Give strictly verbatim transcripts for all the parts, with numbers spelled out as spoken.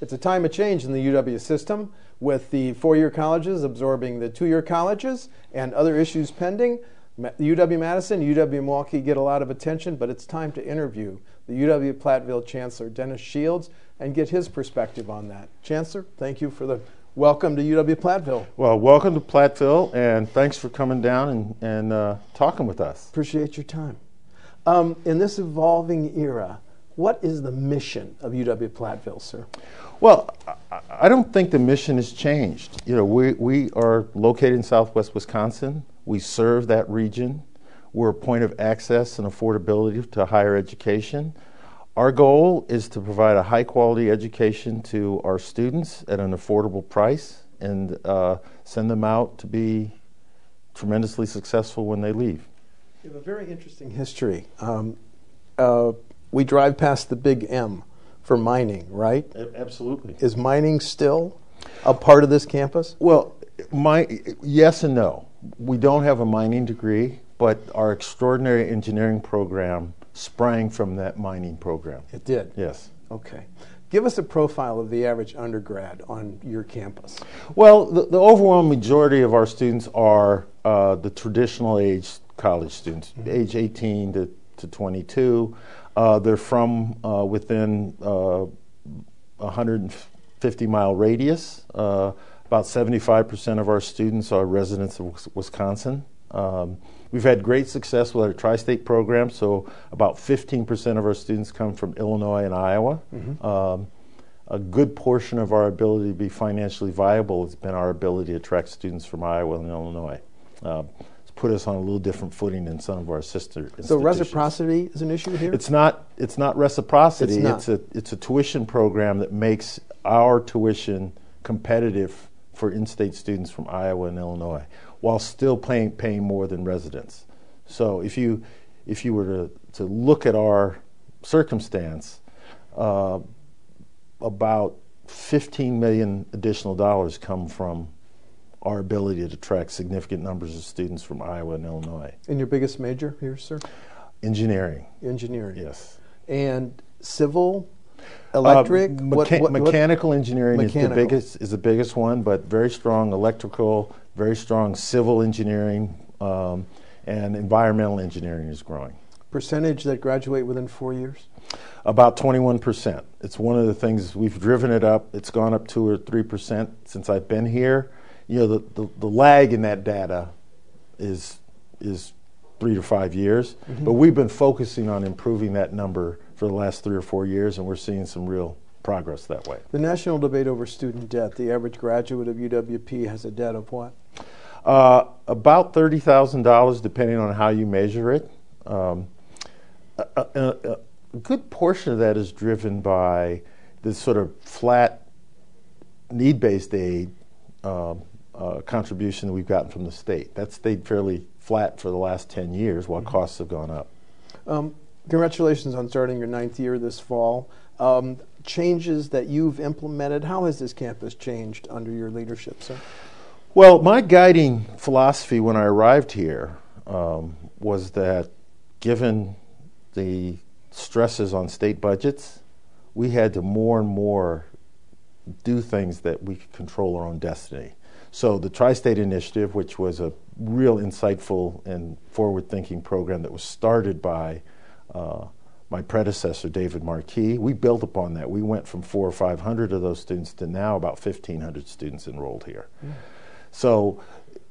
It's a time of change in the U W system, with the four-year colleges absorbing the two-year colleges and other issues pending. U W-Madison, U W-Milwaukee get a lot of attention, but it's time to interview the U W-Platteville Chancellor, Dennis Shields, and get his perspective on that. Chancellor, thank you for the welcome to U W-Platteville. Well, welcome to Platteville, and thanks for coming down and, and uh, talking with us. Appreciate your time. Um, in this evolving era, what is the mission of U W-Platteville, sir? Well, I, I don't think the mission has changed. You know, we, we are located in southwest Wisconsin. We serve that region. We're a point of access and affordability to higher education. Our goal is to provide a high-quality education to our students at an affordable price and uh, send them out to be tremendously successful when they leave. You have a very interesting history. Um, uh, we drive past the big M for mining, right? Absolutely. Is mining still a part of this campus? Well, my, yes and no. We don't have a mining degree, but our extraordinary engineering program sprang from that mining program. It did? Yes. Okay. Give us a profile of the average undergrad on your campus. Well, the, the overwhelming majority of our students are uh, the traditional age college students, mm-hmm. age eighteen to, to twenty-two. Uh, they're from uh, within uh, one hundred fifty mile radius. Uh, about seventy-five percent of our students are residents of Wisconsin. Um, we've had great success with our tri-state program, so about fifteen percent of our students come from Illinois and Iowa. Mm-hmm. um, a good portion of our ability to be financially viable has been our ability to attract students from Iowa and Illinois. Uh, it's put us on a little different footing than some of our sister institutions. So reciprocity is an issue here? It's not, it's not reciprocity. It's, not. it's, a, it's a tuition program that makes our tuition competitive for in-state students from Iowa and Illinois, while still paying paying more than residents. So if you if you were to, to look at our circumstance, uh, about fifteen million additional dollars come from our ability to attract significant numbers of students from Iowa and Illinois. And your biggest major here, sir? Engineering. Engineering. Yes. And civil? Electric, uh, mecha what, what, mechanical engineering mechanical. is the biggest is the biggest one, but very strong electrical, very strong civil engineering, um, and environmental engineering is growing. Percentage that graduate within four years? About twenty-one percent. It's one of the things we've driven it up. It's gone up two or three percent since I've been here. You know, the, the, the lag in that data is is three to five years, mm-hmm. but we've been focusing on improving that number for the last three or four years, and we're seeing some real progress that way. The national debate over student debt, the average graduate of U W P has a debt of what? Uh, about thirty thousand dollars, depending on how you measure it. Um, a, a, a good portion of that is driven by this sort of flat need-based aid um, uh, contribution that we've gotten from the state. That's stayed fairly flat for the last ten years while mm-hmm. costs have gone up. Um, Congratulations on starting your ninth year this fall. Um, changes that you've implemented, how has this campus changed under your leadership, sir? Well, my guiding philosophy when I arrived here um, was that given the stresses on state budgets, we had to more and more do things that we could control our own destiny. So the Tri-State Initiative, which was a real insightful and forward-thinking program that was started by Uh, my predecessor, David Marquis, we built upon that. We went from four or five hundred of those students to now about fifteen hundred students enrolled here. Mm. So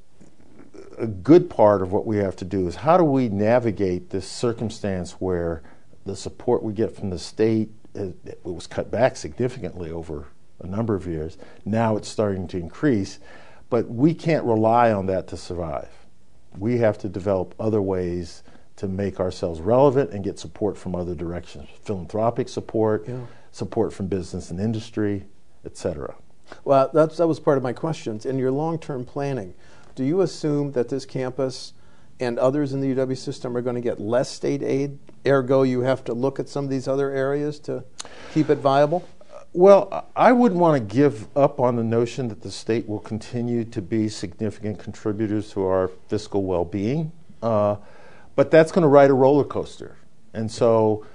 a good part of what we have to do is how do we navigate this circumstance where the support we get from the state, it, it was cut back significantly over a number of years. Now it's starting to increase, but we can't rely on that to survive. We have to develop other ways to make ourselves relevant and get support from other directions, philanthropic support, yeah. support from business and industry, et cetera. Well, that's, that was part of my questions. In your long-term planning, do you assume that this campus and others in the U W system are going to get less state aid, ergo you have to look at some of these other areas to keep it viable? Well, I wouldn't want to give up on the notion that the state will continue to be significant contributors to our fiscal well-being. Uh, But that's going to ride a roller coaster. And so,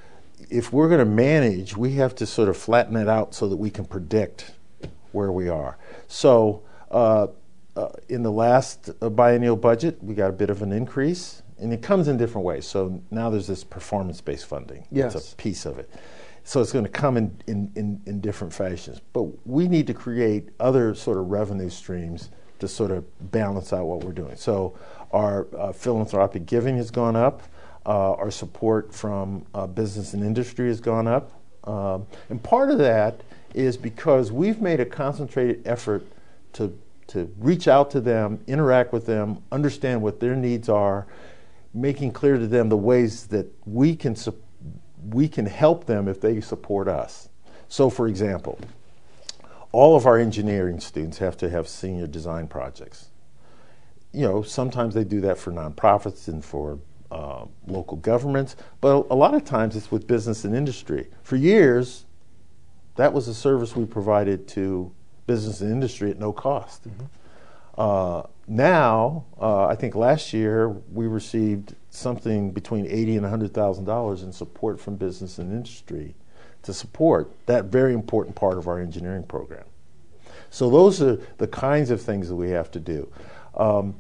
if we're going to manage, we have to sort of flatten it out so that we can predict where we are. So uh, uh, in the last uh, biennial budget, we got a bit of an increase, and it comes in different ways. So now there's this performance-based funding. Yes. It's a piece of it. So it's going to come in, in, in, in different fashions. But we need to create other sort of revenue streams to sort of balance out what we're doing. So our uh, philanthropic giving has gone up. Uh, our support from uh, business and industry has gone up. Um, and part of that is because we've made a concentrated effort to, to reach out to them, interact with them, understand what their needs are, making clear to them the ways that we can support we can help them if they support us. So, for example, all of our engineering students have to have senior design projects. You know, sometimes they do that for nonprofits and for uh, local governments, but a lot of times it's with business and industry. For years, that was a service we provided to business and industry at no cost. Mm-hmm. Uh, now, uh, I think last year we received something between eighty and a hundred thousand dollars in support from business and industry to support that very important part of our engineering program. So those are the kinds of things that we have to do. Um,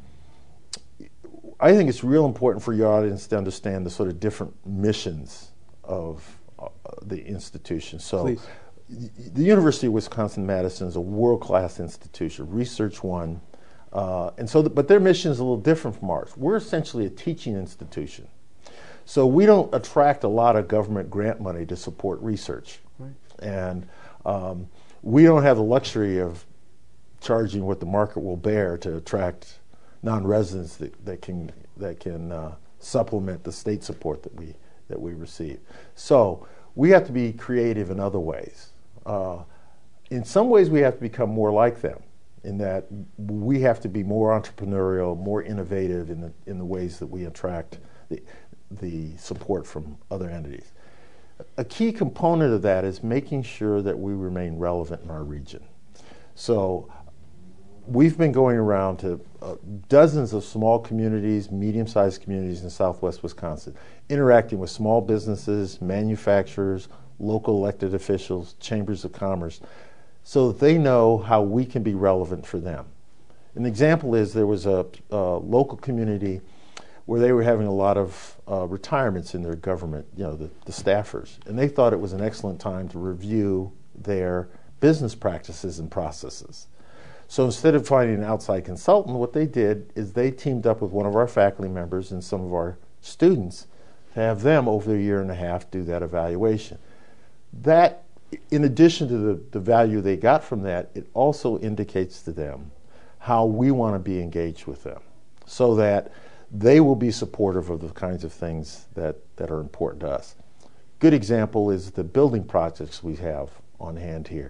I think it's real important for your audience to understand the sort of different missions of uh, the institution. So. Please. The University of Wisconsin-Madison is a world-class institution, Research One. Uh, and so, the, but their mission is a little different from ours. We're essentially a teaching institution. So we don't attract a lot of government grant money to support research. Right. And um, we don't have the luxury of charging what the market will bear to attract non-residents that, that can, that can uh, supplement the state support that we, that we receive. So we have to be creative in other ways. Uh, in some ways, we have to become more like them, in that we have to be more entrepreneurial, more innovative in the in the ways that we attract the, the support from other entities. A key component of that is making sure that we remain relevant in our region. So we've been going around to uh, dozens of small communities, medium-sized communities in southwest Wisconsin, interacting with small businesses, manufacturers, local elected officials, chambers of commerce, so that they know how we can be relevant for them. An example is there was a, a local community where they were having a lot of uh, retirements in their government, you know, the, the staffers, and they thought it was an excellent time to review their business practices and processes. So instead of finding an outside consultant, what they did is they teamed up with one of our faculty members and some of our students to have them over a year and a half do that evaluation. That, in addition to the, the value they got from that, it also indicates to them how we want to be engaged with them so that they will be supportive of the kinds of things that, that are important to us. Good example is the building projects we have on hand here.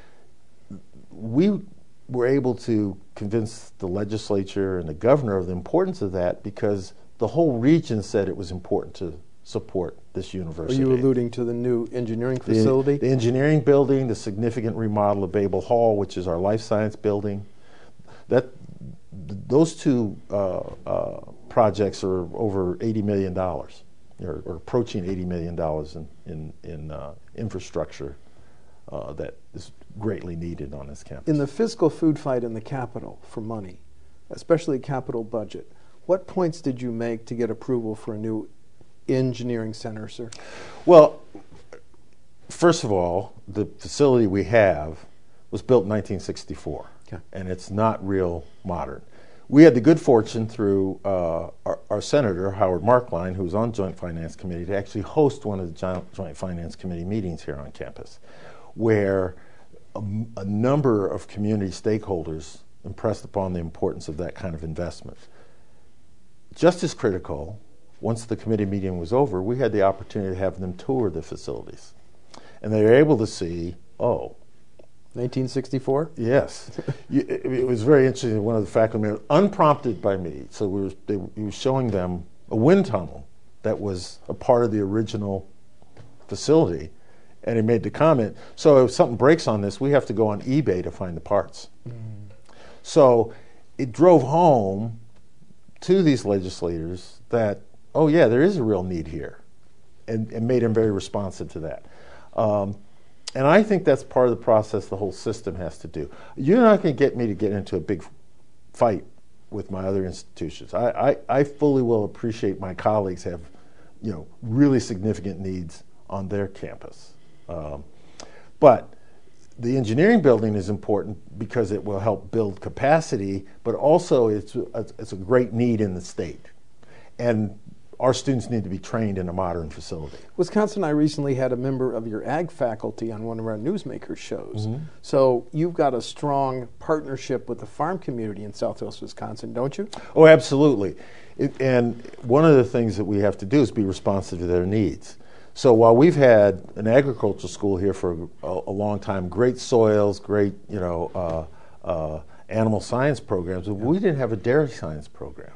We were able to convince the legislature and the governor of the importance of that because the whole region said it was important to support this university. Are you alluding to the new engineering facility? The, the engineering building, the significant remodel of Babel Hall, which is our life science building. That, those two uh, uh, projects are over eighty million dollars, or, or approaching eighty million dollars in, in, in uh, infrastructure uh, that is greatly needed on this campus. In the fiscal food fight in the Capitol for money, especially capital budget, what points did you make to get approval for a new engineering center, sir? Well, first of all, the facility we have was built in nineteen sixty-four, okay, and it's not real modern. We had the good fortune through uh, our, our Senator, Howard Markline, who's on Joint Finance Committee, to actually host one of the Joint Finance Committee meetings here on campus, where a, a number of community stakeholders impressed upon the importance of that kind of investment. Just as critical, once the committee meeting was over, we had the opportunity to have them tour the facilities. And they were able to see, oh. nineteen sixty-four? Yes. it, it was very interesting. One of the faculty members, unprompted by me, so we were, they, we were showing them a wind tunnel that was a part of the original facility. And he made the comment, so if something breaks on this, we have to go on eBay to find the parts. Mm. So it drove home to these legislators that, oh yeah, there is a real need here. and, and made him very responsive to that. Um, and I think that's part of the process the whole system has to do. You're not going to get me to get into a big fight with my other institutions. I, I, I fully will appreciate my colleagues have, you know, really significant needs on their campus. Um, but the engineering building is important because it will help build capacity, but also it's a, it's a great need in the state. And our students need to be trained in a modern facility. Wisconsin and I recently had a member of your ag faculty on one of our Newsmakers shows. Mm-hmm. So you've got a strong partnership with the farm community in Southwest Wisconsin, don't you? Oh, absolutely. It, and one of the things that we have to do is be responsive to their needs. So while we've had an agricultural school here for a, a long time, great soils, great, you know, uh, uh, animal science programs, but we didn't have a dairy science program.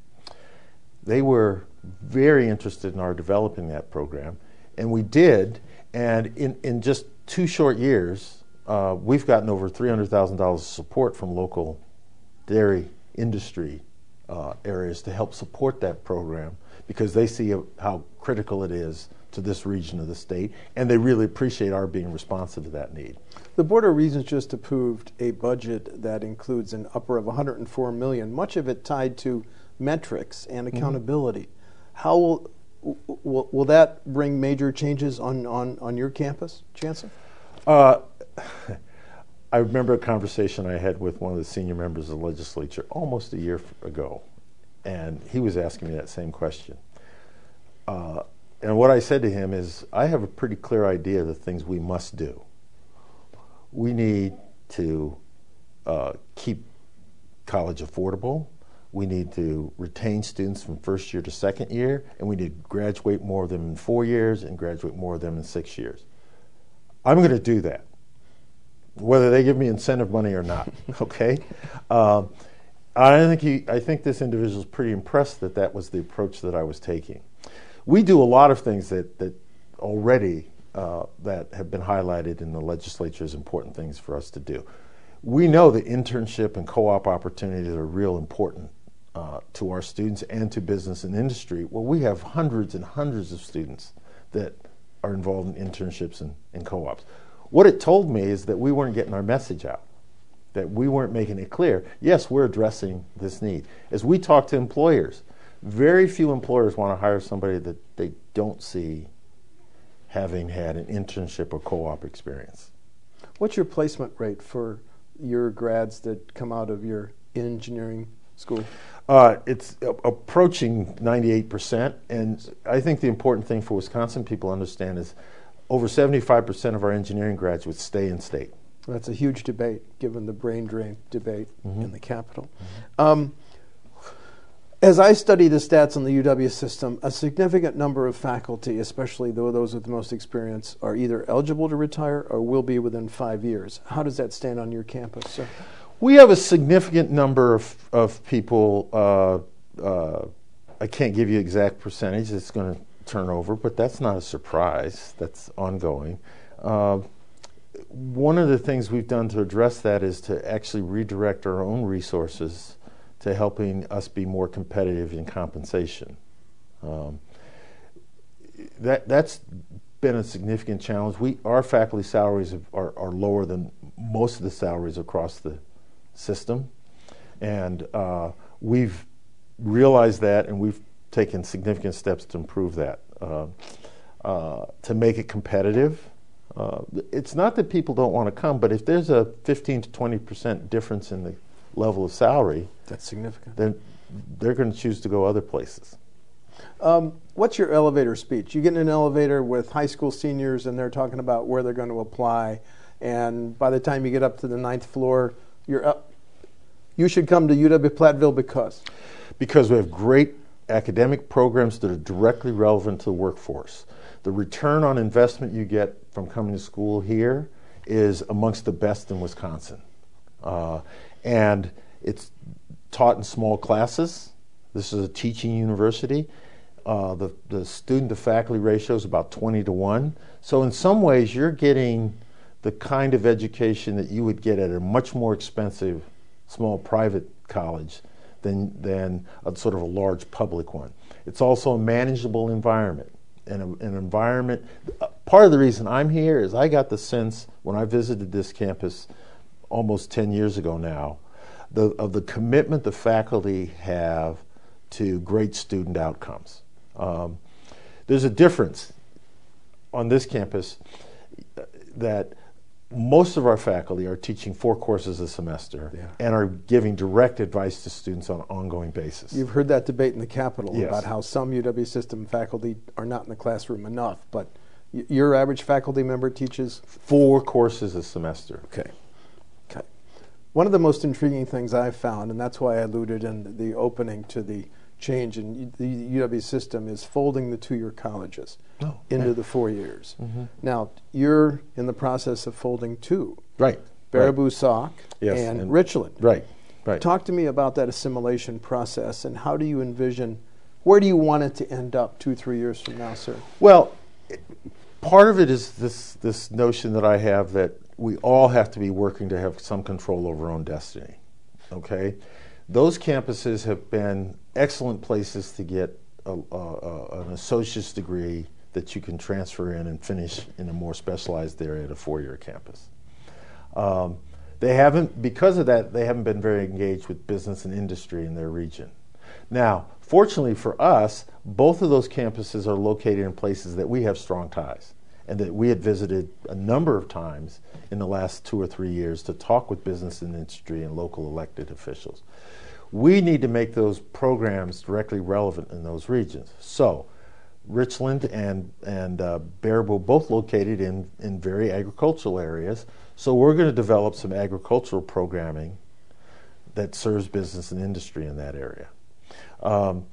They were very interested in our developing that program, and we did. And in, in just two short years, uh, we've gotten over three hundred thousand dollars of support from local dairy industry uh, areas to help support that program because they see a, how critical it is to this region of the state, and they really appreciate our being responsive to that need. The Board of Regents just approved a budget that includes an upper of one hundred four million dollars, much of it tied to metrics and accountability. Mm-hmm. How will, will will that bring major changes on, on, on your campus, Chancellor? Uh, I remember a conversation I had with one of the senior members of the legislature almost a year ago, and he was asking me that same question. Uh, and what I said to him is, I have a pretty clear idea of the things we must do. We need to uh, keep college affordable. We need to retain students from first year to second year, and we need to graduate more of them in four years and graduate more of them in six years. I'm going to do that, whether they give me incentive money or not, okay? Um, I think he, I think this individual is pretty impressed that that was the approach that I was taking. We do a lot of things that, that already uh, that have been highlighted in the legislature as important things for us to do. We know that internship and co-op opportunities are real important uh, to our students and to business and industry. Well, we have hundreds and hundreds of students that are involved in internships and, and co-ops. What it told me is that we weren't getting our message out, that we weren't making it clear. Yes, we're addressing this need. As we talk to employers, very few employers want to hire somebody that they don't see having had an internship or co-op experience. What's your placement rate for your grads that come out of your engineering school? Uh, it's uh, approaching ninety-eight percent, and I think the important thing for Wisconsin people to understand is over seventy-five percent of our engineering graduates stay in state. That's a huge debate, given the brain drain debate mm-hmm. in the Capitol. Mm-hmm. Um, as I study the stats on the U W system, a significant number of faculty, especially those with the most experience, are either eligible to retire or will be within five years. How does that stand on your campus, sir? We have a significant number of, of people. Uh, uh, I can't give you exact percentage. It's going to turn over, but that's not a surprise. That's ongoing. Uh, one of the things we've done to address that is to actually redirect our own resources to helping us be more competitive in compensation. Um, that that's been a significant challenge. We our faculty salaries have, are are lower than most of the salaries across the system, and uh, we've realized that, and we've taken significant steps to improve that, uh, uh, to make it competitive. Uh, it's not that people don't want to come, but if there's a fifteen to twenty percent difference in the level of salary, that's significant. Then they're going to choose to go other places. Um, what's your elevator speech? You get in an elevator with high school seniors, and they're talking about where they're going to apply, and by the time you get up to the ninth floor, you're up. You should come to U W-Platteville because? Because we have great academic programs that are directly relevant to the workforce. The return on investment you get from coming to school here is amongst the best in Wisconsin. Uh, and it's taught in small classes. This is a teaching university. Uh, the, the student-to-faculty ratio is about twenty to one. So in some ways, you're getting the kind of education that you would get at a much more expensive small private college than, than a sort of a large public one. It's also a manageable environment. and a, an environment. Uh, part of the reason I'm here is I got the sense when I visited this campus almost ten years ago now, the, of the commitment the faculty have to great student outcomes. Um, there's a difference on this campus that most of our faculty are teaching four courses a semester yeah. and are giving direct advice to students on an ongoing basis. You've heard that debate in the Capitol yes. about how some U W system faculty are not in the classroom enough, but y your average faculty member teaches? Four courses a semester. Okay. Okay. One of the most intriguing things I've found, and that's why I alluded in the opening to the change in the U W system, is folding the two-year colleges oh, into okay. the four years. Mm-hmm. Now, you're in the process of folding two. Right. Baraboo right. Sauk yes, and, and Richland. Right. Right. Talk to me about that assimilation process, and how do you envision, where do you want it to end up two, three years from now, sir? Well, part of it is this, this notion that I have that we all have to be working to have some control over our own destiny, okay? Those campuses have been excellent places to get a, a, a, an associate's degree that you can transfer in and finish in a more specialized area at a four-year campus. Um, they haven't, because of that, they haven't been very engaged with business and industry in their region. Now, fortunately for us, both of those campuses are located in places that we have strong ties and that we had visited a number of times in the last two or three years to talk with business and industry and local elected officials. We need to make those programs directly relevant in those regions. So, Richland and, and uh, Baraboo both located in, in very agricultural areas, so we're going to develop some agricultural programming that serves business and industry in that area. Um,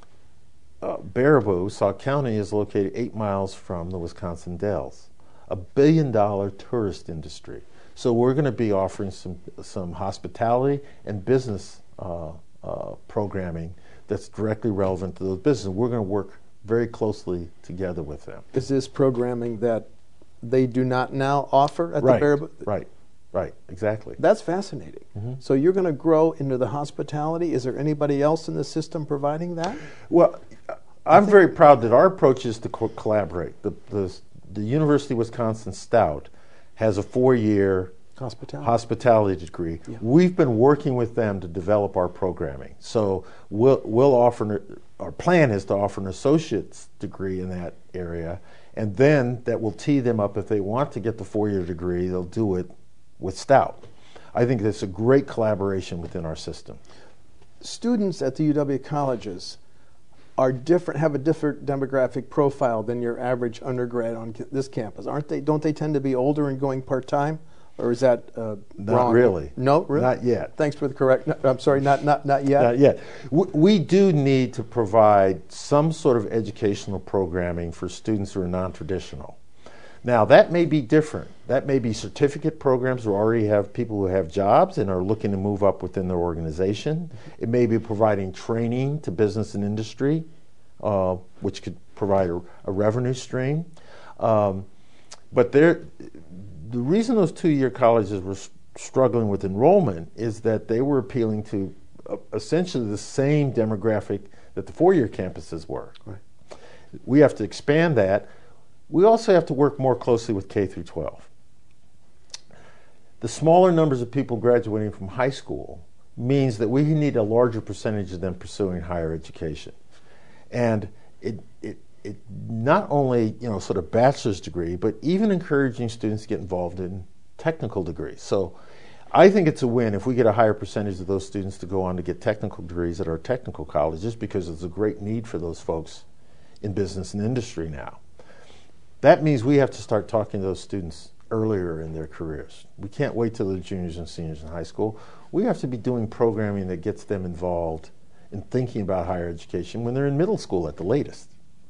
uh, Baraboo, Sauk County, is located eight miles from the Wisconsin Dells, a billion dollar tourist industry. So we're going to be offering some, some hospitality and business Uh, uh, programming that's directly relevant to those businesses. We're going to work very closely together with them. Is this programming that they do not now offer at right, the Baraboo? Right, right, exactly. That's fascinating. Mm-hmm. So you're going to grow into the hospitality. Is there anybody else in the system providing that? Well, I'm very proud that our approach is to co collaborate. The, the, the University of Wisconsin Stout has a four-year Hospitality. hospitality degree. Yeah. We've been working with them to develop our programming. So we'll, we'll offer, our plan is to offer an associate's degree in that area, and then that will tee them up if they want to get the four-year degree, they'll do it with Stout. I think that's a great collaboration within our system. Students at the U W colleges are different, have a different demographic profile than your average undergrad on this campus, aren't they? Don't they tend to be older and going part-time? Or is that uh, not wrong? really? No, really? Not yet. Thanks for the correct. No, I'm sorry, not not not yet. Not yet. We, we do need to provide some sort of educational programming for students who are non-traditional. Now that may be different. That may be certificate programs who already have people who have jobs and are looking to move up within their organization. It may be providing training to business and industry, uh, which could provide a, a revenue stream. Um, but there. The reason those two-year colleges were struggling with enrollment is that they were appealing to uh, essentially the same demographic that the four-year campuses were. Right. We have to expand that. We also have to work more closely with K through twelve. The smaller numbers of people graduating from high school means that we need a larger percentage of them pursuing higher education. And it, it It not only, you know, sort of bachelor's degree, but even encouraging students to get involved in technical degrees. So I think it's a win if we get a higher percentage of those students to go on to get technical degrees at our technical colleges, because there's a great need for those folks in business and industry now. That means we have to start talking to those students earlier in their careers. We can't wait till they're juniors and seniors in high school. We have to be doing programming that gets them involved in thinking about higher education when they're in middle school at the latest.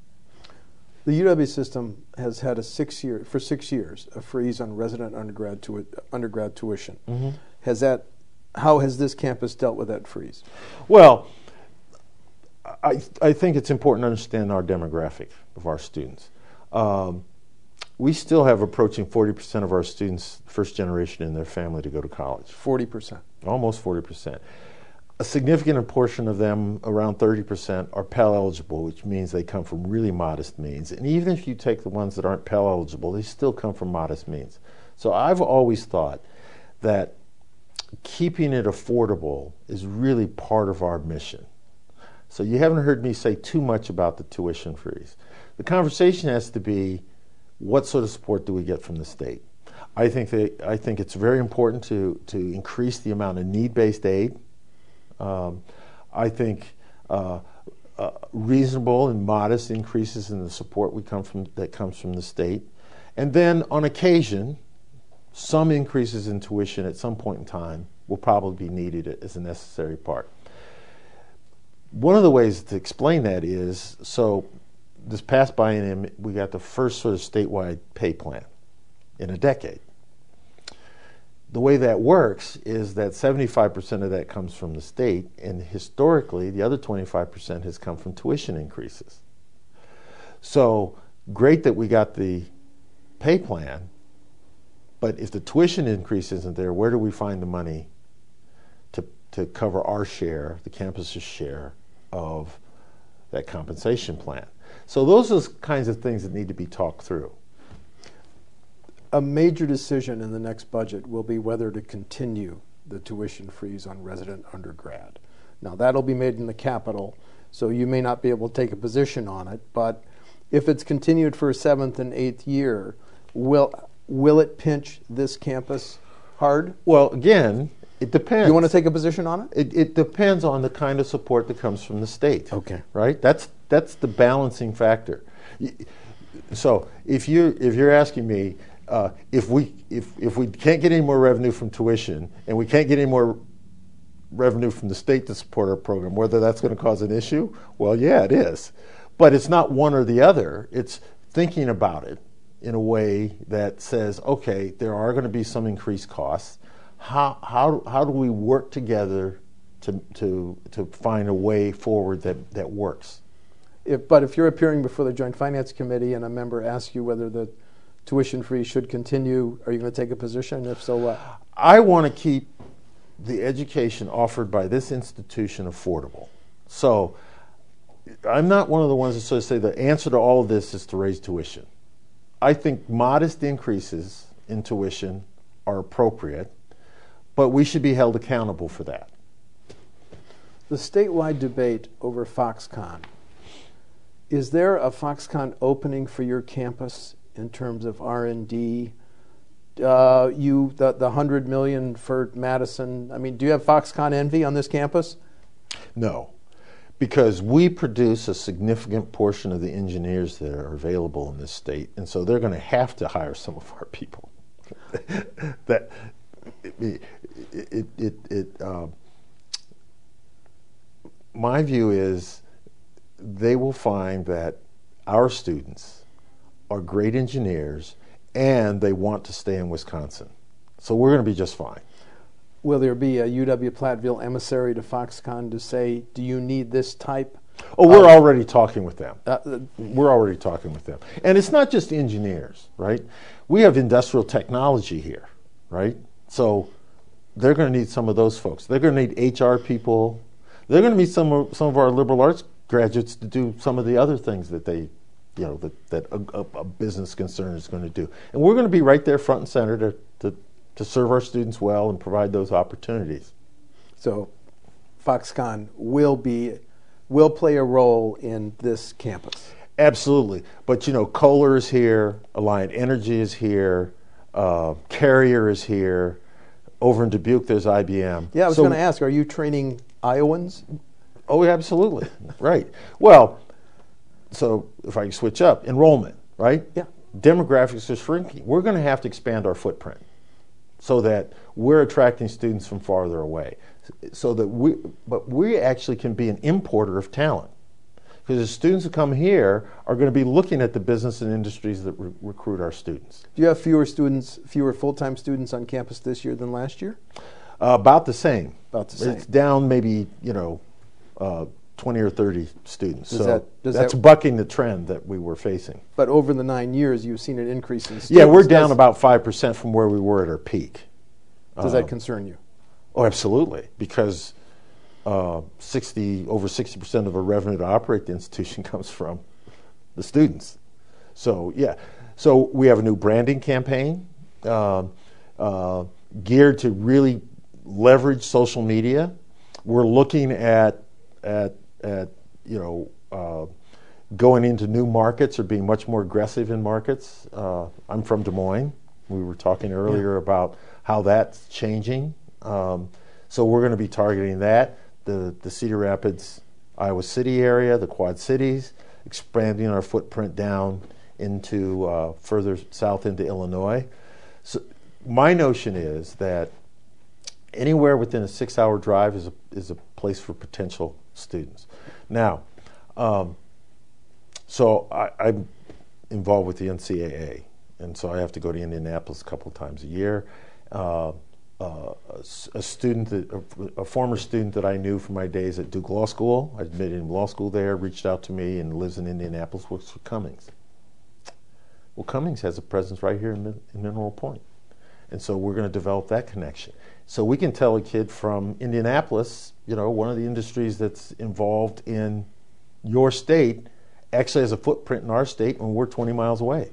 The U W system has had a six year for six years a freeze on resident undergrad tu undergrad tuition. Mm-hmm. Has that? How has this campus dealt with that freeze? Well, I I think it's important to understand our demographic of our students. Um, we still have approaching forty percent of our students, first generation in their family, to go to college. Forty percent. Almost forty percent. a significant portion of them, around thirty percent, are Pell eligible, which means they come from really modest means. And even if you take the ones that aren't Pell eligible, they still come from modest means. So I've always thought that keeping it affordable is really part of our mission. So you haven't heard me say too much about the tuition freeze. The conversation has to be, what sort of support do we get from the state? I think that, I think it's very important to, to increase the amount of need-based aid. Um, I think uh, uh, reasonable and modest increases in the support we come from, that comes from the state. And then on occasion, some increases in tuition at some point in time will probably be needed as a necessary part. One of the ways to explain that is, so this past biennium, we got the first sort of statewide pay plan in a decade. The way that works is that seventy-five percent of that comes from the state, and historically, the other twenty-five percent has come from tuition increases. So, great that we got the pay plan, but if the tuition increase isn't there, where do we find the money to, to cover our share, the campus's share, of that compensation plan? So those are the kinds of things that need to be talked through. A major decision in the next budget will be whether to continue the tuition freeze on resident undergrad. Now, that'll be made in the Capitol, so you may not be able to take a position on it, but if it's continued for a seventh and eighth year, will, will it pinch this campus hard? Well, again, it depends. You want to take a position on it? It, it depends on the kind of support that comes from the state. Okay. Right? That's, that's the balancing factor. So if, you, if you're asking me, Uh, if we if if we can't get any more revenue from tuition and we can't get any more revenue from the state to support our program, whether that's going to cause an issue, well, yeah, it is. But it's not one or the other. It's thinking about it in a way that says, okay, there are going to be some increased costs. How how how do we work together to to to find a way forward that that works? If, but if you're appearing before the Joint Finance Committee and a member asks you whether the tuition free should continue, are you going to take a position? If so, what? I want to keep the education offered by this institution affordable. So I'm not one of the ones that sort of say the answer to all of this is to raise tuition. I think modest increases in tuition are appropriate, but we should be held accountable for that. The statewide debate over Foxconn, is there a Foxconn opening for your campus in terms of R and D? Uh, you, the, the one hundred million dollars for Madison, I mean, do you have Foxconn envy on this campus? No, because we produce a significant portion of the engineers that are available in this state, and so they're going to have to hire some of our people. that it, it, it, it uh, my view is they will find that our students are great engineers and they want to stay in Wisconsin. So we're going to be just fine. Will there be a U W-Platteville emissary to Foxconn to say, do you need this type? Oh, we're uh, already talking with them. Uh, uh, we're already talking with them. And it's not just engineers, right? We have industrial technology here, right? So they're going to need some of those folks. They're going to need H R people. They're going to need some of, some of our liberal arts graduates to do some of the other things that they, you know, that, that a, a business concern is going to do. And we're going to be right there front and center to, to, to serve our students well and provide those opportunities. So Foxconn will be, will play a role in this campus. Absolutely. But, you know, Kohler is here, Alliant Energy is here, uh, Carrier is here. Over in Dubuque, there's I B M. Yeah, I was so, going to ask, are you training Iowans? Oh, absolutely. Right. Well, so if I can switch up, enrollment, right? Yeah. Demographics are shrinking. We're going to have to expand our footprint so that we're attracting students from farther away. So that we, but we actually can be an importer of talent. Because the students who come here are going to be looking at the business and industries that re recruit our students. Do you have fewer students, fewer full-time students on campus this year than last year? Uh, about the same. About the same. It's down maybe, you know, uh, twenty or thirty students. Does so that, does that's that, bucking the trend that we were facing. But over the nine years, you've seen an increase in students. Yeah, we're down does, about five percent from where we were at our peak. Does uh, that concern you? Oh, absolutely. Because uh, sixty over sixty percent of the revenue to operate the institution comes from the students. So yeah, so we have a new branding campaign uh, uh, geared to really leverage social media. We're looking at at at you know uh, going into new markets or being much more aggressive in markets. Uh, I'm from Des Moines. We were talking earlier yeah. about how that's changing. Um, so we're going to be targeting that, the the Cedar Rapids, Iowa City area, the Quad Cities, expanding our footprint down into uh, further south into Illinois. So my notion is that anywhere within a six-hour drive is a, is a place for potential students. Now, um, so I, I'm involved with the N C double A, and so I have to go to Indianapolis a couple of times a year. Uh, uh, a, a student, that, a, a former student that I knew from my days at Duke Law School, I admitted him law school there, reached out to me and lives in Indianapolis, works for Cummings. Well, Cummings has a presence right here in, in Mineral Point. And so we're going to develop that connection. So we can tell a kid from Indianapolis, you know, one of the industries that's involved in your state actually has a footprint in our state when we're twenty miles away.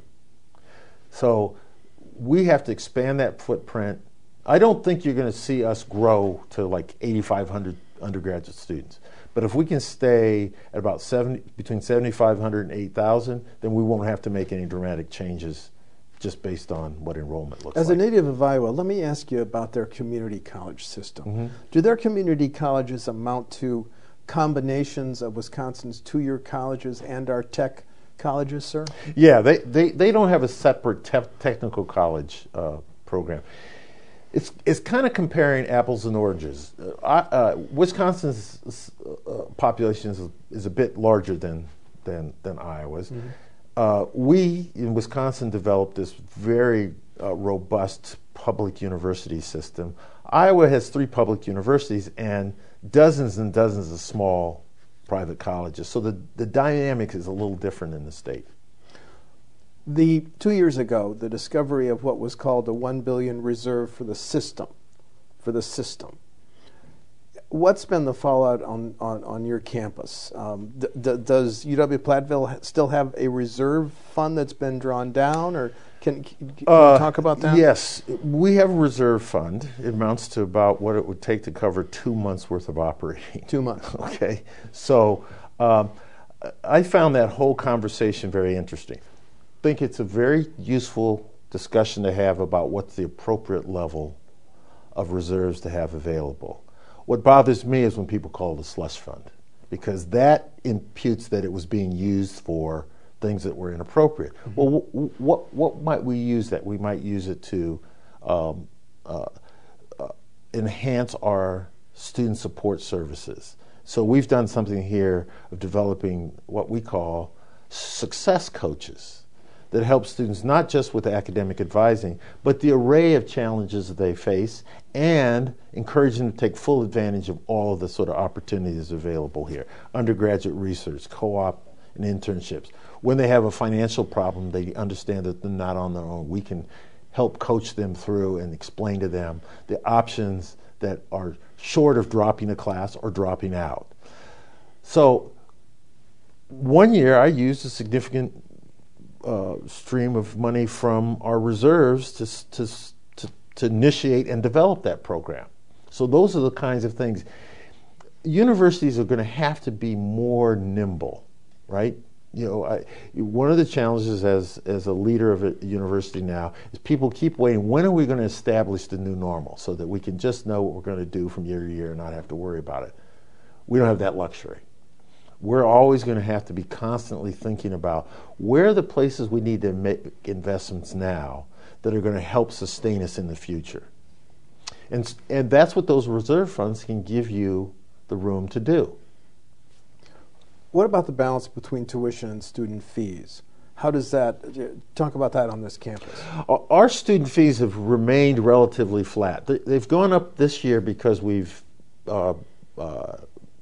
So we have to expand that footprint. I don't think you're going to see us grow to like eighty-five hundred undergraduate students. But if we can stay at about seventy, between seventy-five hundred and eight thousand, then we won't have to make any dramatic changes just based on what enrollment looks like. As a native of Iowa, let me ask you about their community college system. Mm-hmm. Do their community colleges amount to combinations of Wisconsin's two-year colleges and our tech colleges, sir? Yeah, they, they, they don't have a separate te technical college uh, program. It's, it's kind of comparing apples and oranges. Uh, uh, Wisconsin's uh, population is, is a bit larger than, than, than Iowa's. Mm-hmm. Uh, we in Wisconsin developed this very uh, robust public university system. Iowa has three public universities and dozens and dozens of small private colleges. So the, the dynamic is a little different in the state. The two years ago, the discovery of what was called a one billion dollars reserve for the system, for the system. What's been the fallout on, on, on your campus? Um, d d does U W-Platteville still have a reserve fund that's been drawn down, or can, can you uh, talk about that? Yes, we have a reserve fund. It amounts to about what it would take to cover two months' worth of operating. Two months. Okay, so um, I found that whole conversation very interesting. I think it's a very useful discussion to have about what's the appropriate level of reserves to have available. What bothers me is when people call it a slush fund, because that imputes that it was being used for things that were inappropriate. Mm-hmm. Well, wh what what might we use that? We might use it to um, uh, uh, enhance our student support services. So we've done something here of developing what we call success coaches that help students not just with academic advising, but the array of challenges that they face, and encourage them to take full advantage of all of the sort of opportunities available here. Undergraduate research, co-op, and internships. When they have a financial problem, they understand that they're not on their own. We can help coach them through and explain to them the options that are short of dropping a class or dropping out. So one year I used a significant Uh, stream of money from our reserves to, to, to, to initiate and develop that program. So those are the kinds of things. Universities are going to have to be more nimble, right? You know, I, one of the challenges as, as a leader of a university now is people keep waiting. When are we going to establish the new normal so that we can just know what we're going to do from year to year and not have to worry about it? We don't have that luxury. We're always going to have to be constantly thinking about where are the places we need to make investments now that are going to help sustain us in the future. And, and that's what those reserve funds can give you the room to do. What about the balance between tuition and student fees? How does that, talk about that on this campus? Our student fees have remained relatively flat. They've gone up this year because we've uh, uh,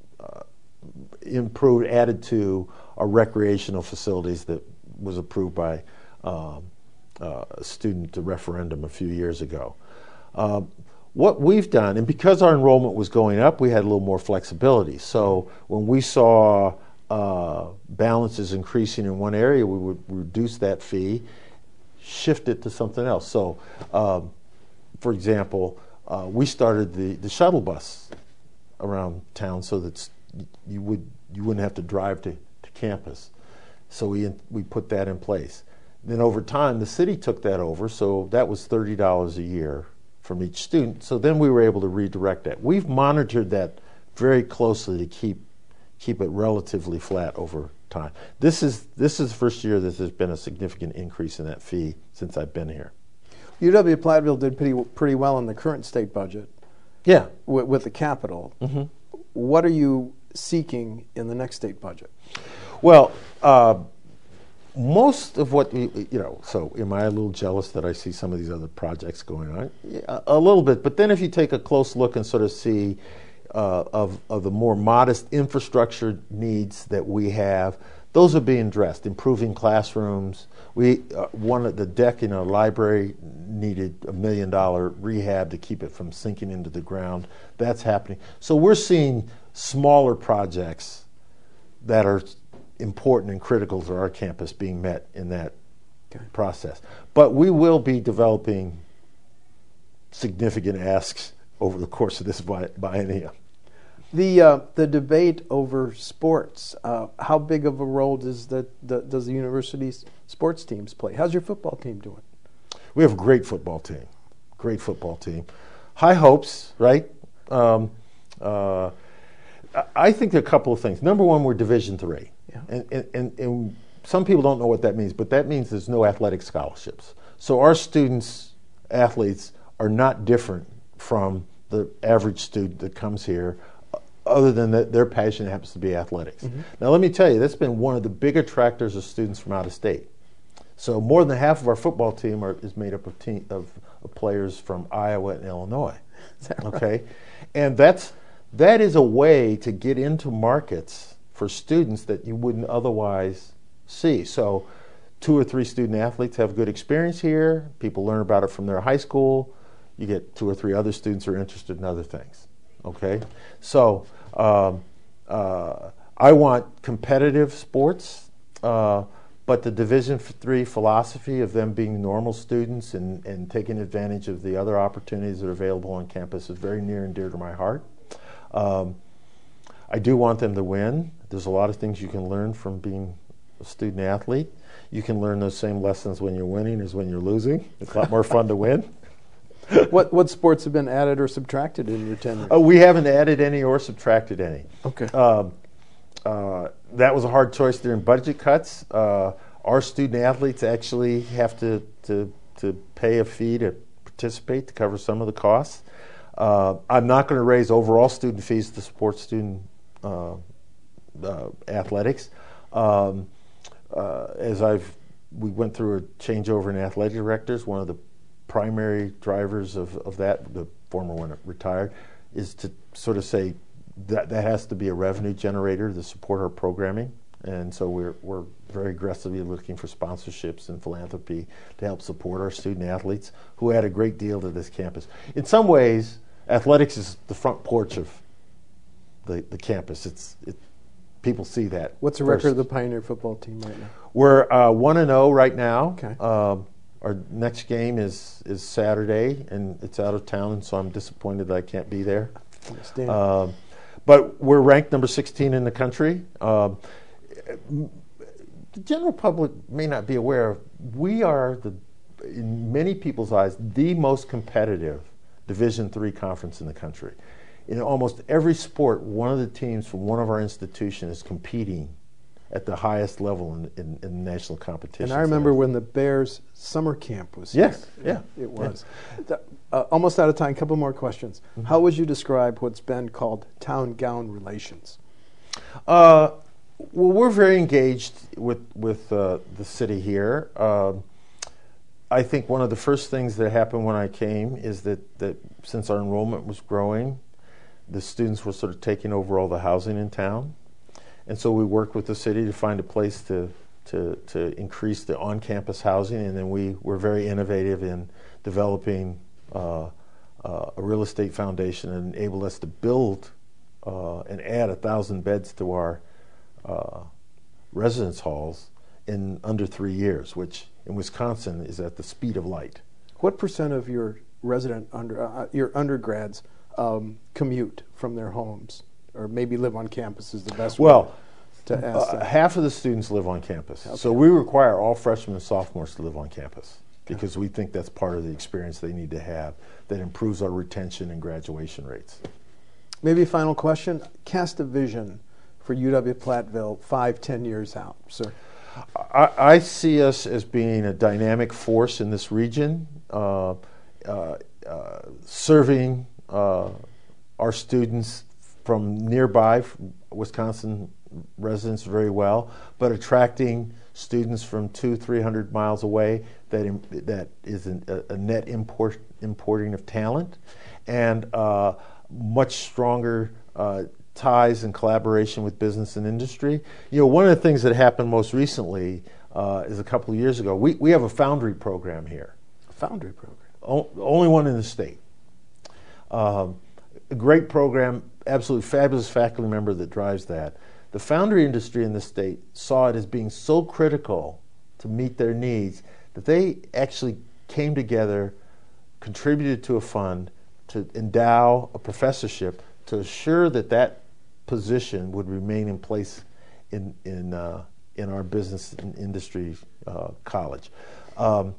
improved, added to our recreational facilities that was approved by um, uh, a student referendum a few years ago. Um, what we've done, and because our enrollment was going up, we had a little more flexibility. So when we saw uh, balances increasing in one area, we would reduce that fee, shift it to something else. So, um, for example, uh, we started the, the shuttle bus around town so that you would you wouldn't have to drive to, to campus. So we we put that in place. Then over time, the city took that over, so that was thirty dollars a year from each student. So then we were able to redirect that. We've monitored that very closely to keep keep it relatively flat over time. This is this is the first year that there's been a significant increase in that fee since I've been here. U W-Platteville did pretty pretty well in the current state budget. Yeah, with, with the capital. Mm-hmm. What are you seeking in the next state budget? Well, uh, most of what, we, you know, so am I a little jealous that I see some of these other projects going on? Yeah, a, a little bit. But then if you take a close look and sort of see uh, of, of the more modest infrastructure needs that we have, those are being addressed. Improving classrooms. We uh, one of the deck in our library needed a million dollar rehab to keep it from sinking into the ground. That's happening. So we're seeing smaller projects that are important and critical to our campus being met in that okay. process. But we will be developing significant asks over the course of this bi- biennium. The uh, the debate over sports. Uh, how big of a role does the, the does the university's sports teams play? How's your football team doing? We have a great football team. Great football team. High hopes, right? Um, uh, I think there are a couple of things. Number one, we're Division three. Yeah. And, and, and some people don't know what that means, but that means there's no athletic scholarships. So our students, athletes, are not different from the average student that comes here, other than that their passion happens to be athletics. Mm-hmm. Now let me tell you, that's been one of the big attractors of students from out of state. So more than half of our football team are, is made up of, team, of, of players from Iowa and Illinois. Is that right? Okay, and that's that is a way to get into markets for students that you wouldn't otherwise see. So two or three student athletes have good experience here. People learn about it from their high school. You get two or three other students who are interested in other things. Okay, so um, uh, I want competitive sports, uh, but the Division three philosophy of them being normal students and, and taking advantage of the other opportunities that are available on campus is very near and dear to my heart. Um, I do want them to win. There's a lot of things you can learn from being a student athlete. You can learn those same lessons when you're winning as when you're losing. It's a lot more fun to win. What what sports have been added or subtracted in your tenure? Oh, we haven't added any or subtracted any. Okay. Um, uh, that was a hard choice during budget cuts. Uh, our student athletes actually have to, to to pay a fee to participate to cover some of the costs. Uh, I'm not going to raise overall student fees to support student uh, uh, athletics. Um, uh, as I've we went through a changeover in athletic directors, one of the primary drivers of, of that, the former one retired, is to sort of say that that has to be a revenue generator to support our programming. And so we're we're very aggressively looking for sponsorships and philanthropy to help support our student athletes who add a great deal to this campus. In some ways, athletics is the front porch of the, the campus. It's it, people see that. What's the first. record of the Pioneer football team right now? We're uh, one and zero right now. Okay. Um, Our next game is, is Saturday, and it's out of town, and so I'm disappointed that I can't be there. Understand. Uh, but we're ranked number sixteen in the country. Uh, the general public may not be aware, we are, the, in many people's eyes, the most competitive Division three conference in the country. In almost every sport, one of the teams from one of our institutions is competing at the highest level in, in, in national competition. And I remember when the Bears summer camp was yes, here. yeah, it was. Yeah. Uh, almost out of time. A couple more questions. Mm-hmm. How would you describe what's been called town-gown relations? Uh, well, we're very engaged with with uh, the city here. Uh, I think one of the first things that happened when I came is that, that since our enrollment was growing, the students were sort of taking over all the housing in town. And so we worked with the city to find a place to, to, to increase the on-campus housing, and then we were very innovative in developing uh, uh, a real estate foundation and enabled us to build uh, and add a thousand beds to our uh, residence halls in under three years, which in Wisconsin is at the speed of light. What percent of your resident under uh, your undergrads um, commute from their homes, or maybe live on campus is the best well, way to ask uh, that? half of the students live on campus. Okay. So we require all freshmen and sophomores to live on campus because we think that's part of the experience they need to have that improves our retention and graduation rates. Maybe a final question. Cast a vision for U W-Platteville five, ten years out, sir. I, I see us as being a dynamic force in this region, uh, uh, uh, serving uh, our students from nearby Wisconsin residents very well, but attracting students from two, three hundred miles away that im that is an, a, a net import importing of talent, and uh, much stronger uh, ties and collaboration with business and industry. You know, one of the things that happened most recently uh, is a couple of years ago. We we have a foundry program here. A foundry program. O only one in the state. Um, a great program, absolutely fabulous faculty member that drives that. The foundry industry in the state saw it as being so critical to meet their needs that they actually came together, contributed to a fund to endow a professorship to assure that that position would remain in place in in uh, in our business and industry uh, college. Um,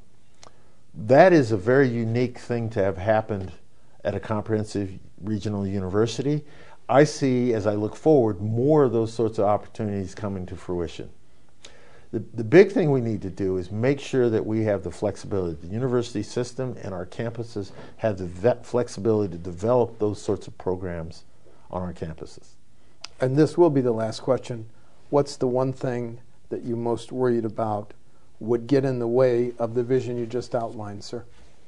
that is a very unique thing to have happened at a comprehensive regional university. I see, as I look forward, more of those sorts of opportunities coming to fruition. The, the big thing we need to do is make sure that we have the flexibility. The university system and our campuses have the flexibility to develop those sorts of programs on our campuses. And this will be the last question. What's the one thing that you're most worried about would get in the way of the vision you just outlined, sir?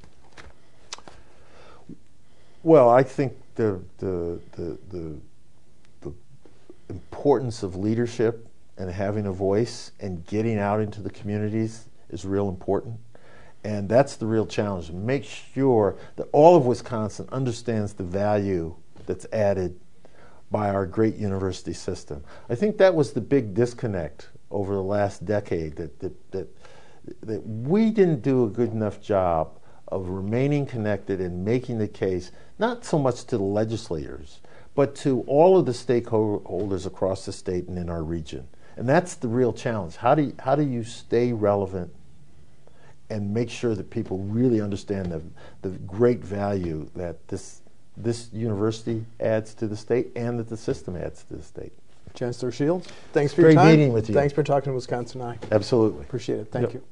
Well, I think the the the the, the importance of leadership and having a voice and getting out into the communities is real important. And that's the real challenge. Make sure that all of Wisconsin understands the value that's added by our great university system. I think that was the big disconnect over the last decade, that that, that, that we didn't do a good enough job of remaining connected and making the case, not so much to the legislators, but to all of the stakeholders across the state and in our region. And that's the real challenge. How do you, how do you stay relevant and make sure that people really understand the, the great value that this, this university adds to the state and that the system adds to the state? Chancellor Shields, thanks for Great your time. meeting with you. Thanks for talking to Wisconsin Eye. Absolutely. Appreciate it. Thank Yep. you.